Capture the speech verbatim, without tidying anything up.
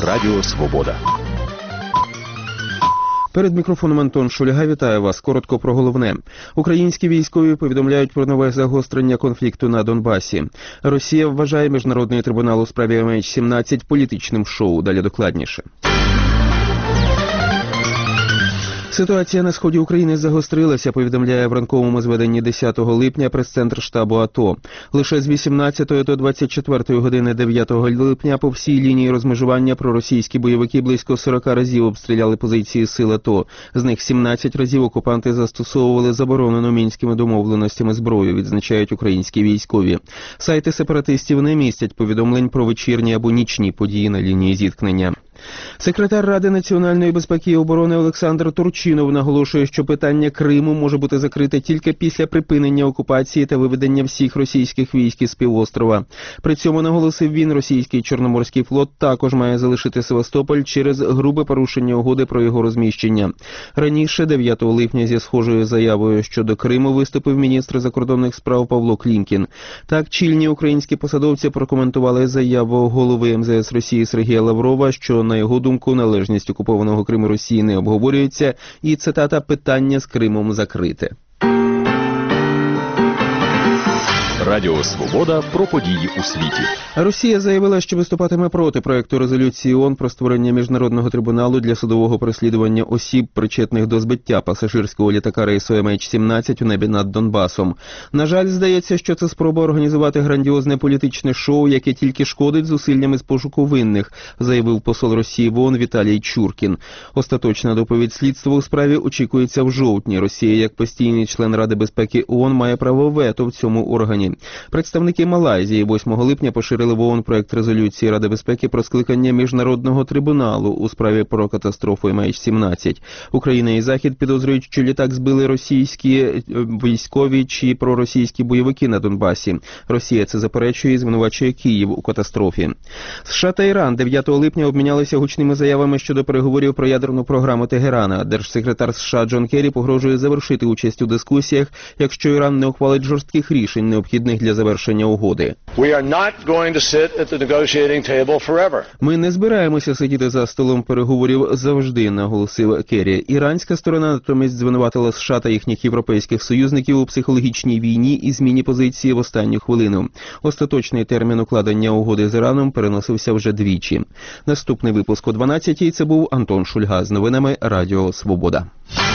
Радіо Свобода. Перед мікрофоном Антон Шульга вітає вас. Коротко про головне. Українські військові повідомляють про нове загострення конфлікту на Донбасі. Росія вважає Міжнародний трибунал у справі ем ейч сімнадцять політичним шоу. Далі докладніше. Ситуація на сході України загострилася, повідомляє в ранковому зведенні десятого липня прес-центр штабу АТО. Лише з вісімнадцятої до двадцять четвертої години дев'ятого липня по всій лінії розмежування проросійські бойовики близько сорок разів обстріляли позиції сил АТО. З них сімнадцять разів окупанти застосовували заборонену мінськими домовленостями зброю, відзначають українські військові. Сайти сепаратистів не містять повідомлень про вечірні або нічні події на лінії зіткнення. Секретар Ради національної безпеки і оборони Олександр Турчинов наголошує, що питання Криму може бути закрите тільки після припинення окупації та виведення всіх російських військ із півострова. При цьому, наголосив він, російський Чорноморський флот також має залишити Севастополь через грубе порушення угоди про його розміщення. Раніше, дев'ятого липня, зі схожою заявою щодо Криму виступив міністр закордонних справ Павло Клімкін. Так, чільні українські посадовці прокоментували заяву голови ем зе ес Росії Сергія Лаврова, що, на його думку, належність окупованого Криму Росії не обговорюється і, цитата, «питання з Кримом закрите». Радіо Свобода про події у світі. Росія заявила, що виступатиме проти проекту резолюції ООН про створення Міжнародного трибуналу для судового переслідування осіб, причетних до збиття пасажирського літака рейсу ем ейч сімнадцять у небі над Донбасом. На жаль, здається, що це спроба організувати грандіозне політичне шоу, яке тільки шкодить зусиллями з пошуку винних, заявив посол Росії в ООН Віталій Чуркін. Остаточна доповідь слідства у справі очікується в жовтні. Росія, як постійний член Ради безпеки ООН, має право вето в цьому органі. Представники Малайзії восьмого липня поширили в ООН проект резолюції Ради безпеки про скликання Міжнародного трибуналу у справі про катастрофу ем ейч сімнадцять. Україна і Захід підозрюють, що літак збили російські військові чи проросійські бойовики на Донбасі. Росія це заперечує і звинувачує Київ у катастрофі. США та Іран дев'ятого липня обмінялися гучними заявами щодо переговорів про ядерну програму Тегерана. Держсекретар США Джон Керрі погрожує завершити участь у дискусіях, якщо Іран не ухвалить жорстких рішень, необхідних для завершення угоди. Ми не збираємося сидіти за столом переговорів завжди, наголосив Керрі. Іранська сторона натомість звинуватила США та їхніх європейських союзників у психологічній війні і зміні позиції в останню хвилину. Остаточний термін укладення угоди з Іраном переносився вже двічі. Наступний випуск о дванадцятій. Це був Антон Шульга з новинами Радіо Свобода.